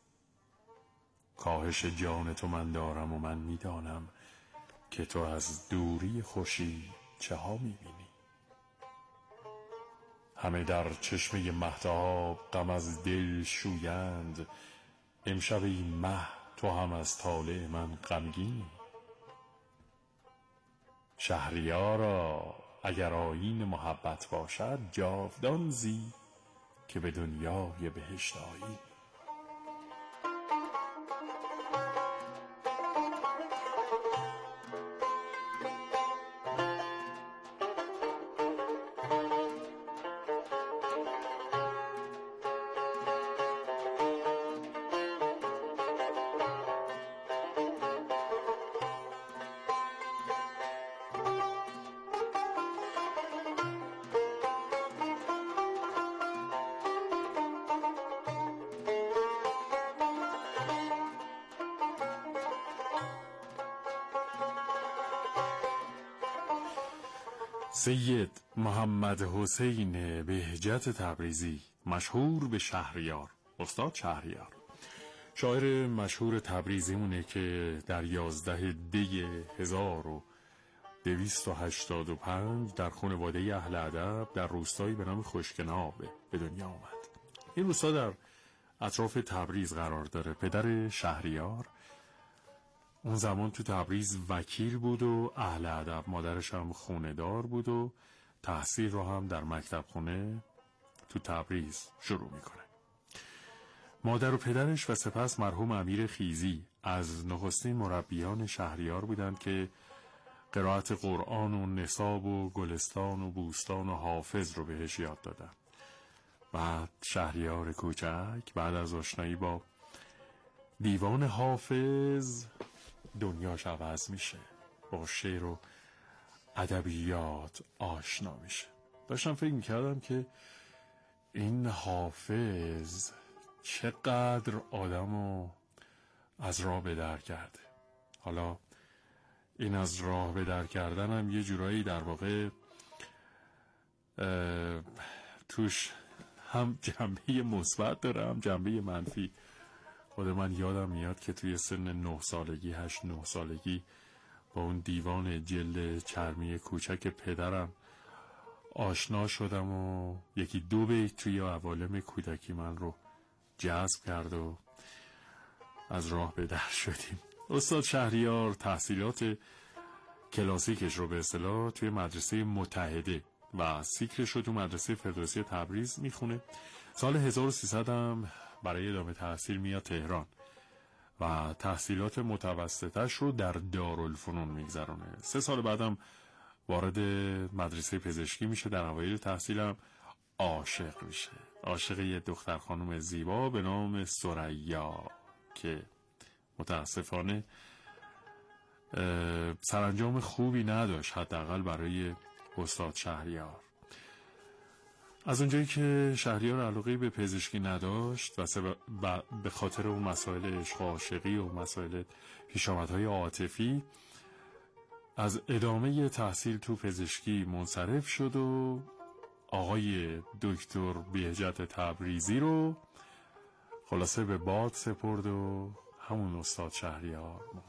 کاهش جان تو من دارم و من میدانم که تو از دوری خوشی چه ها میبینی. همه در چشمه مهتاب غم از دل شویند، امشب ای مه تو هم از طالع من غمگینی. شهریارا اگر آیین محبت باشد، جاودان زی که به دنیای بهشت آیی. سید محمد حسین بهجت تبریزی، مشهور به شهریار، استاد شهریار، شاعر مشهور تبریزی مونه که در یازده دی هزار و دویست و هشتاد و پنج در خانواده اهل ادب در روستایی به نام خوشکناب به دنیا آمد. این روستا در اطراف تبریز قرار داره. پدر شهریار اون زمان تو تبریز وکیل بود و اهل ادب، مادرش هم خونه دار بود و تحصیل رو هم در مکتب خونه تو تبریز شروع میکنه. مادر و پدرش و سپس مرحوم امیر خیزی از نخستین مربیان شهریار بودند که قرائت قرآن و نصاب و گلستان و بوستان و حافظ رو بهش یاد دادن. بعد شهریار کوچک بعد از آشنایی با دیوان حافظ دنیاش عوض میشه، با شعر و ادبیات آشنا میشه. داشتم فکر میکردم که این حافظ چقدر آدمو از راه به در کرده. حالا این از راه به در کردن هم یه جورایی در واقع توش هم جنبه مثبت داره هم جنبه منفی. خود من یادم میاد که توی سن نه سالگی هشت نه سالگی با اون دیوان جلد چرمی کوچک پدرم آشنا شدم و یکی دو بیت توی عوالم کودکی من رو جذب کرد و از راه به در شدیم. استاد شهریار تحصیلات کلاسیکش رو به اصطلاح توی مدرسه متحده و سیکلش رو تو مدرسه فردوسی تبریز میخونه. سال هزار و سیصد هم برای ادامه تحصیل میاد تهران و تحصیلات متوسطش رو در دارالفنون میگذرونه. سه سال بعدم وارد مدرسه پزشکی میشه. در اوایل تحصیلم عاشق میشه، عاشق یه دختر خانم زیبا به نام ثریا که متاسفانه سرانجام خوبی نداشت، حداقل برای استاد شهریار. از اونجایی که شهریار علاقه به پزشکی نداشت و به خاطر اون مسائل عشق و عاشقی و مسائل پیشامدهای عاطفی از ادامه تحصیل تو پزشکی منصرف شد و آقای دکتر بهجت تبریزی رو خلاصه به باد سپرد و همون استاد شهریار موند.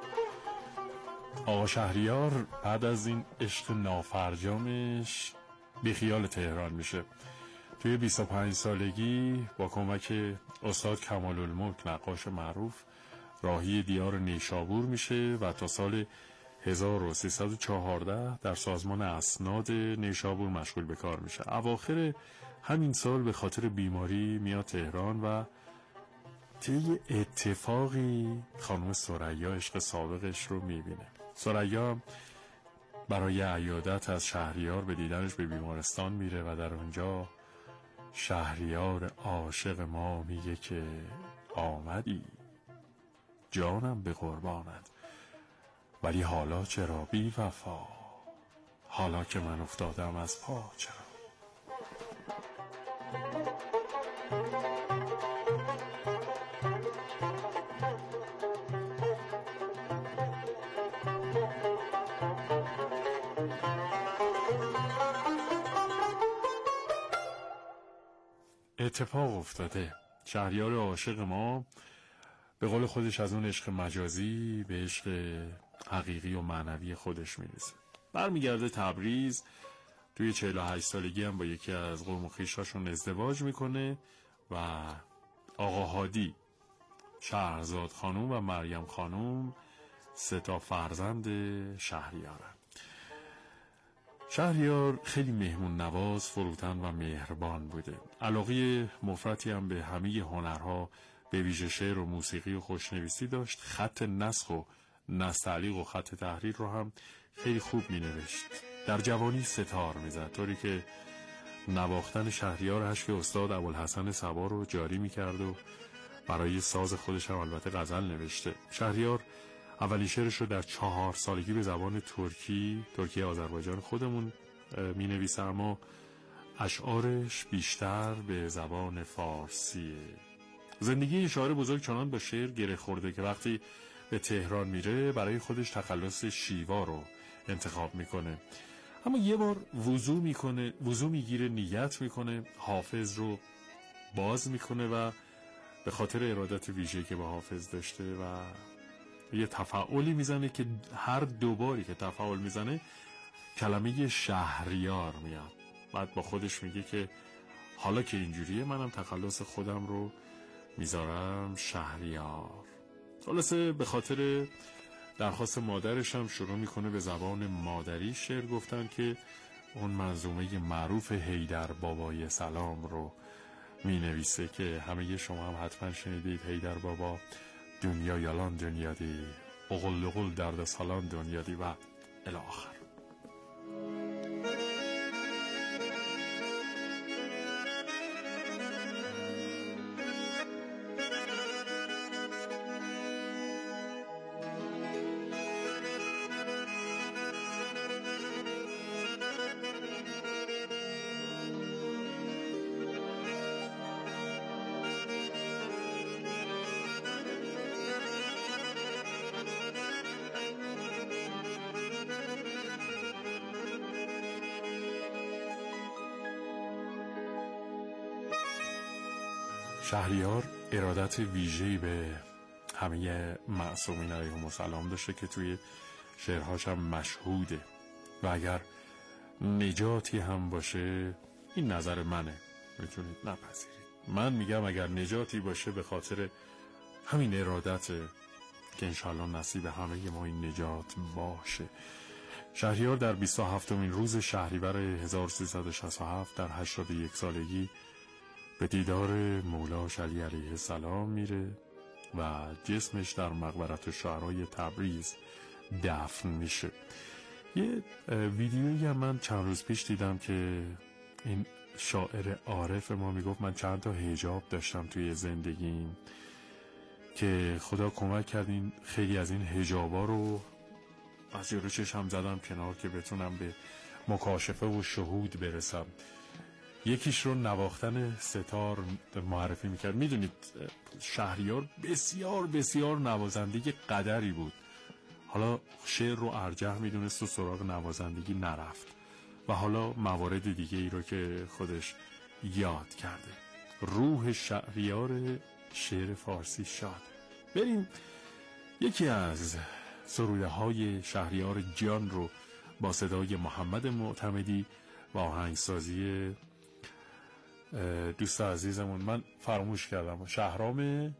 آقا شهریار بعد از این عشق نافرجامش بیخیال تهران میشه. توی بیست و پنج سالگی با کمک استاد کمال الملک نقاش معروف راهی دیار نیشابور میشه و تا سال هزار و سیصد و چهارده در سازمان اسناد نیشابور مشغول به کار میشه. اواخر همین سال به خاطر بیماری میاد تهران و طی اتفاقی خانم ثریا عشق سابقش رو میبینه. ثریا برای عیادت از شهریار به دیدنش به بیمارستان میره و در اونجا شهریار عاشق ما میگه که آمدی جانم به قربانت، ولی حالا چرا بی وفا، حالا که من افتادم از پا چرا. اتفاق افتاده. شهریار عاشق ما به قول خودش از اون عشق مجازی به عشق حقیقی و معنوی خودش میرسه. برمیگرده تبریز، توی چهل و هشت سالگی هم با یکی از قوم و خویشاشون ازدواج میکنه و آقا هادی، شهرزاد خانوم و مریم خانوم سه تا فرزند شهریارن. شهریار خیلی مهمون نواز، فروتن و مهربان بوده. علاقه مفرطی هم به همه هنرها به ویژه شعر و موسیقی و خوشنویسی داشت. خط نسخ و نستعلیق و خط تحریر رو هم خیلی خوب می نوشت. در جوانی ستار می زد، طوری که نواختن شهریار هشت استاد ابوالحسن صبا رو جاری می کرد و برای ساز خودش هم البته غزل نوشته. شهریار اولین شعرش رو در چهار سالگی به زبان ترکی ترکی آذربایجان خودمون می نویسه، اما اشعارش بیشتر به زبان فارسیه. زندگی این شاعر بزرگ چنان با شعر گره خورده که وقتی به تهران میره برای خودش تخلص شیوا رو انتخاب میکنه. اما یه بار وضو میکنه، وضو میگیره، نیت میکنه، حافظ رو باز میکنه و به خاطر ارادت ویژه‌ای که با حافظ داشته و یه تفاعلی میزنه که هر دوباری که تفاعل میزنه کلمه شهریار میاد. بعد با خودش میگه که حالا که اینجوریه منم تخلص خودم رو میذارم شهریار. خلاصه به خاطر درخواست مادرش هم شروع میکنه به زبان مادری شعر گفتن که اون منظومه معروف حیدر بابای سلام رو می نویسه که همه شما هم حتما شنیدید. حیدر بابا دنیا یالان دنیا دی، اغل لغل درد سالان دنیا دی و الی آخر. شهریار ارادت ویژه‌ای به همه معصومین علیهم السلام داشته که توی شعرهاش هم مشهوده و اگر نجاتی هم باشه، این نظر منه، میتونید نپذیرید، من میگم اگر نجاتی باشه به خاطر همین ارادته که انشالله نصیب همه ما این نجات باشه. شهریار در بیست و هفتمین روز شهریور هزار و سیصد و شصت و هفت در هشتاد و یک سالگی به دیدار مولاش علی علیه السلام میره و جسمش در مقبرت الشعرای تبریز دفن میشه. یه ویدیویی هم من چند روز پیش دیدم که این شاعر عارف ما میگفت من چند تا حجاب داشتم توی زندگیم که خدا کمک کرد این خیلی از این حجابا رو از جلو چشم زدم کنار که بتونم به مکاشفه و شهود برسم. یکیش رو نواختن ستار معرفی میکرد. میدونید شهریار بسیار بسیار نوازنده قدری بود، حالا شعر رو ارجح میدونست و سراغ نوازندگی نرفت و حالا موارد دیگه ای رو که خودش یاد کرده. روح شهریار شعر فارسی شاد. بریم یکی از سروده های شهریار جان رو با صدای محمد معتمدی و آهنگسازی دوست عزیزمون. من فراموش کردم، شهرام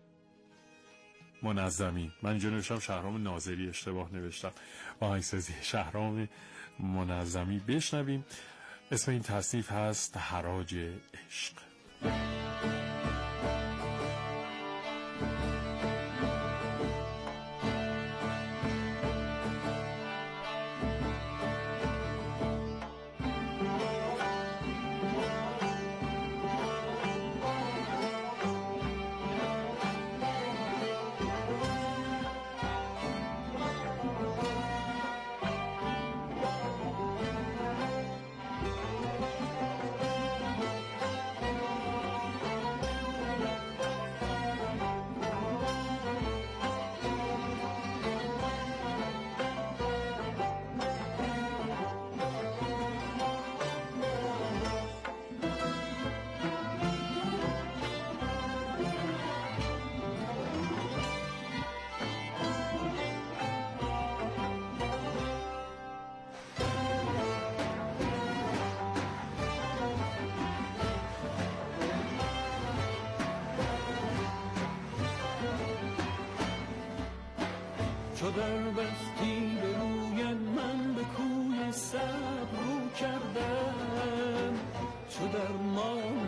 منظمی، من اینجا نوشتم شهرام ناظری، اشتباه نوشتم، آهنگسازی شهرام منظمی. بشنویم. اسم این تصنیف هست حراج عشق. چو در بستی به روی من به کوی صبر رو کردم، چو در ما